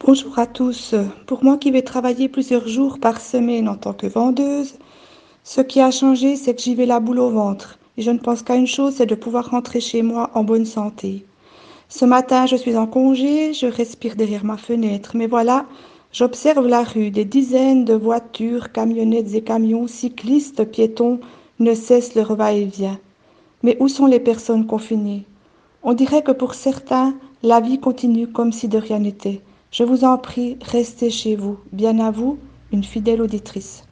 Bonjour à tous. Pour moi qui vais travailler plusieurs jours par semaine en tant que vendeuse, ce qui a changé, c'est que j'y vais la boule au ventre. Et je ne pense qu'à une chose, c'est de pouvoir rentrer chez moi en bonne santé. Ce matin, je suis en congé, je respire derrière ma fenêtre. Mais voilà, j'observe la rue. Des dizaines de voitures, camionnettes et camions, cyclistes, piétons ne cessent leur va-et-vient. Mais où sont les personnes confinées? On dirait que pour certains, la vie continue comme si de rien n'était. Je vous en prie, restez chez vous. Bien à vous, une fidèle auditrice.